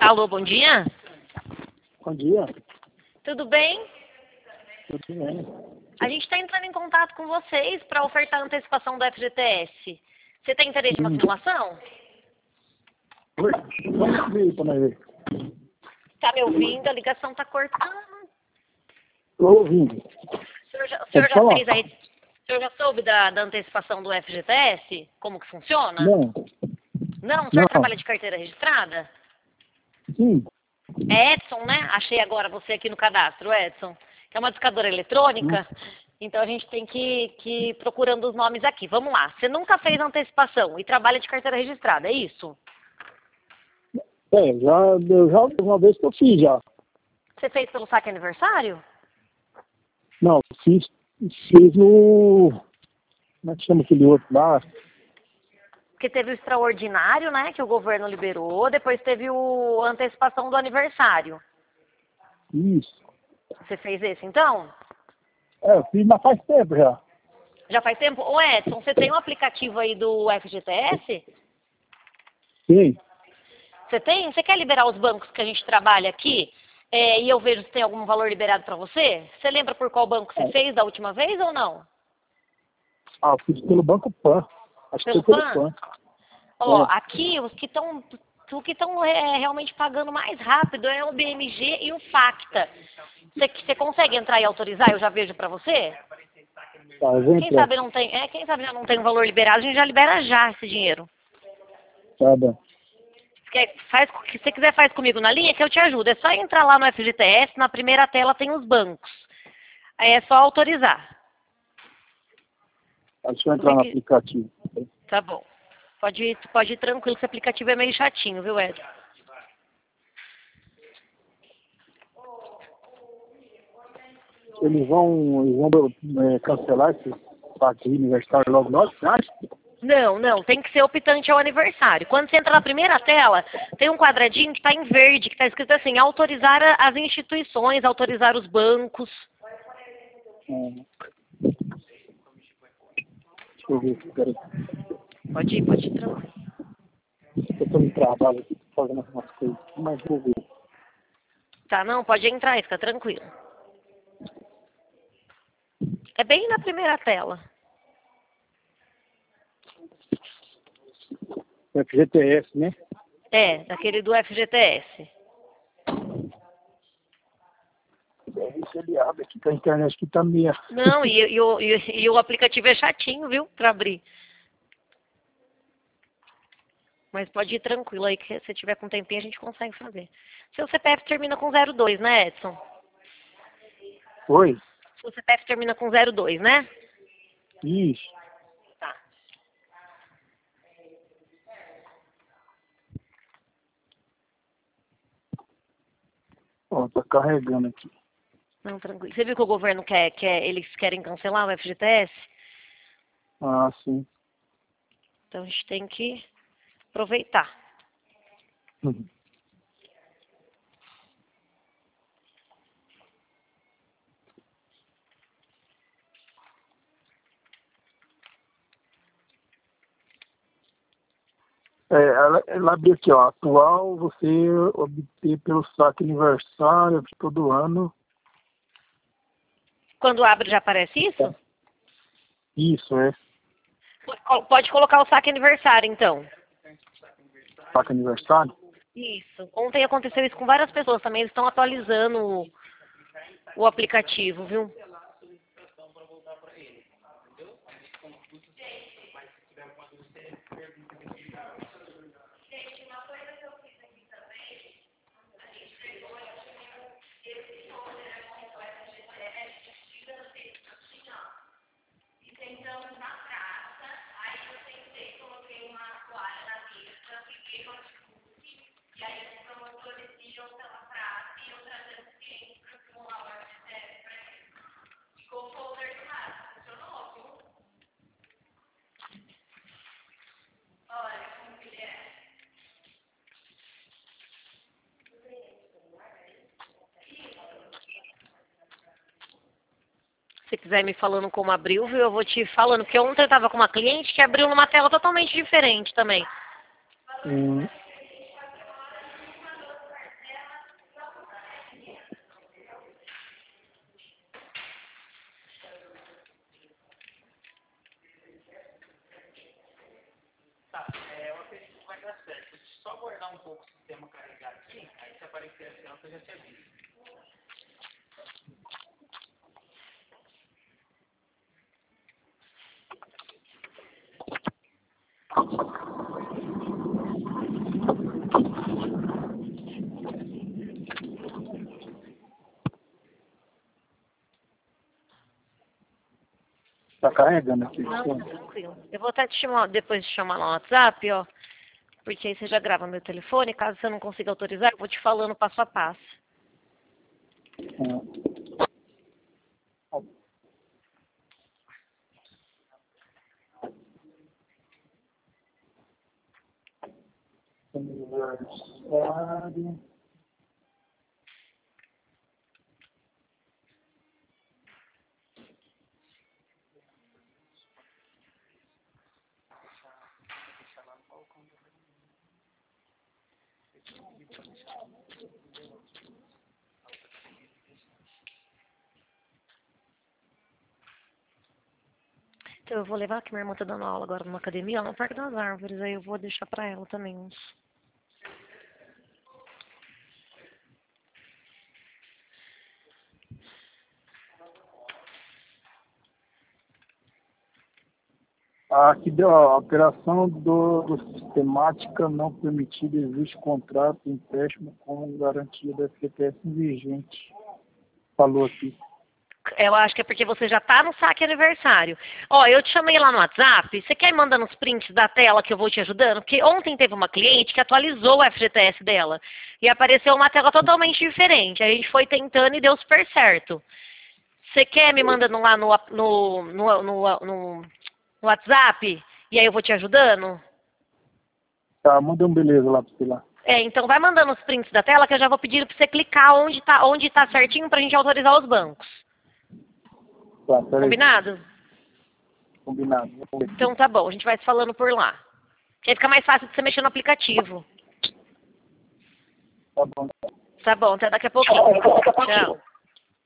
Alô, bom dia. Bom dia. Tudo bem? Tudo bem. A gente está entrando em contato com vocês para ofertar a antecipação do FGTS. Você tem interesse em uma simulação? Oi? Vamos ver para nós ver. Tá me ouvindo? A ligação tá cortando. Estou ouvindo. O senhor já fez aí? O senhor já soube da antecipação do FGTS? Como que funciona? Não. Não? O senhor Não. trabalha de carteira registrada? Sim. É Edson, né? Achei agora você aqui no cadastro, Edson. Que é uma discadora eletrônica. Então a gente tem que ir procurando os nomes aqui. Vamos lá. Você nunca fez antecipação e trabalha de carteira registrada, é isso? Eu já uma vez que eu fiz já. Você fez pelo saque aniversário? Não, fiz no... Como é que chama aquele outro lá? Porque teve o extraordinário, né? Que o governo liberou. Depois teve a antecipação do aniversário. Isso. Você fez esse, então? Eu fiz, mas faz tempo já. Já faz tempo? Ô Edson, você tem um aplicativo aí do FGTS? Sim. Você tem? Você quer liberar os bancos que a gente trabalha aqui? E eu vejo se tem algum valor liberado para você? Você lembra por qual banco você fez da última vez ou não? Ah, eu fiz pelo Banco Pan. Acho que Pelo foi pelo PAN? Pan. Ó, aqui os que estão realmente pagando mais rápido é o BMG e o Facta. Você consegue entrar e autorizar? Eu já vejo para você? Tá, eu vou Quem entrar. sabe não tem, quem sabe já não tem um valor liberado, a gente já libera já esse dinheiro. Tá bom. Se você quiser faz comigo na linha que eu te ajudo. É só entrar lá no FGTS, na primeira tela tem os bancos. Aí é só autorizar. Deixa eu entrar no aplicativo. Tá bom. Pode ir tranquilo, que esse aplicativo é meio chatinho, viu, Edson? Eles vão cancelar esse saque universitário logo nós, você acha? Não, tem que ser optante ao aniversário. Quando você entra na primeira tela, tem um quadradinho que está em verde, que está escrito assim, autorizar as instituições, autorizar os bancos. Deixa eu ver aqui, peraí. Pode ir tranquilo. Eu estou no trabalho aqui, fazendo algumas coisas, mas vou ver. Tá, não, pode entrar aí, fica tranquilo. É bem na primeira tela. FGTS, né? É, daquele do FGTS. Se ele abre aqui, que a internet aqui tá meia. Não, e o aplicativo é chatinho, viu, para abrir. Mas pode ir tranquilo aí, que se tiver com tempinho a gente consegue fazer. Seu CPF termina com 02, né, Edson? Oi? Seu CPF termina com 02, né? Isso. Tá. Ó, tá carregando aqui. Não, tranquilo. Você viu que o governo eles querem cancelar o FGTS? Ah, sim. Então a gente tem que aproveitar. Uhum. Ela abriu aqui, ó. Atual, você obter pelo saque aniversário de todo ano. Quando abre já aparece isso? Isso, é. Pode colocar o saque aniversário, então. Saque aniversário? Isso. Ontem aconteceu isso com várias pessoas também. Eles estão atualizando o aplicativo, viu? Se quiser me falando como abriu, viu, eu vou te falando. Porque ontem eu estava com uma cliente que abriu numa tela totalmente diferente também. Tá, eu acredito que vai dar certo. Deixa eu só aguardar um pouco o sistema carregar aqui, aí se aparecer a tela, eu já te aviso. Tá carregando aqui. Não, tá tranquilo. Eu vou até te chamar, depois te chamar lá no WhatsApp, ó. Porque aí você já grava meu telefone. Caso você não consiga autorizar, eu vou te falando passo a passo. Aniversário. Então eu vou levar, que minha irmã tá dando aula agora numa academia, lá no Parque das Árvores. Aí eu vou deixar pra ela também uns. Aqui deu a operação do sistemática não permitida, existe contrato, empréstimo com garantia da FGTS vigente. Falou aqui. Eu acho que é porque você já tá no saque aniversário. Ó, eu te chamei lá no WhatsApp. Você quer ir mandando os prints da tela que eu vou te ajudando? Porque ontem teve uma cliente que atualizou o FGTS dela. E apareceu uma tela totalmente diferente. A gente foi tentando e deu super certo. Você quer me mandando lá no WhatsApp? E aí eu vou te ajudando? Tá, manda um beleza lá pra você lá. Então vai mandando os prints da tela que eu já vou pedir pra você clicar onde tá certinho pra gente autorizar os bancos. Tá, peraí. Combinado? Combinado. Vamos ver. Então tá bom, a gente vai se falando por lá. Porque aí fica mais fácil de você mexer no aplicativo. Tá bom. Tá bom, até daqui a pouquinho. Tchau.